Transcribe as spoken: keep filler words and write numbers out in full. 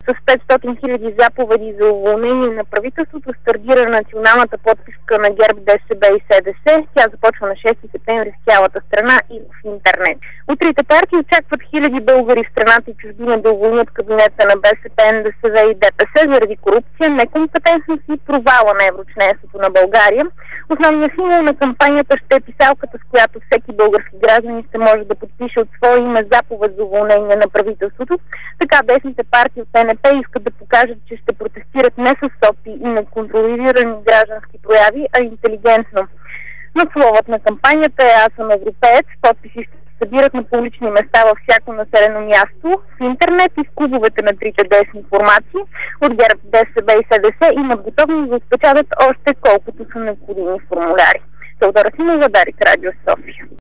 С петстотин хиляди заповеди за уволнение на правителството стартира националната подписка на ГЕРБ, ДСБ и СДС. Тя започва на шести септември в цялата страна и в интернет. От трите партии очакват хиляди българи в страната и чужбина да уволнят кабинета на БСП, НДСВ и ДПС заради корупция, некомпетентност и провала на еврочленството на България. Основният символ на кампанията ще е писалката, с която всеки български гражданин ще може да подпише от свое име заповед за уволнение на правителството. Така десните партии от ЕНП искат да покажат, че ще протестират не с сопи и неконтролирани граждански прояви, а интелигентно. Надсловът на кампанията е "Аз съм европеец", подписи ще се събират на публични места във всяко населено място, в интернет и в клубовете на трите десни формации. От ГЕРБ, ДСБ и СДС имат готовност да отпечатат още колкото са необходими формуляри. Теодора Симова, Дарик, Радио София.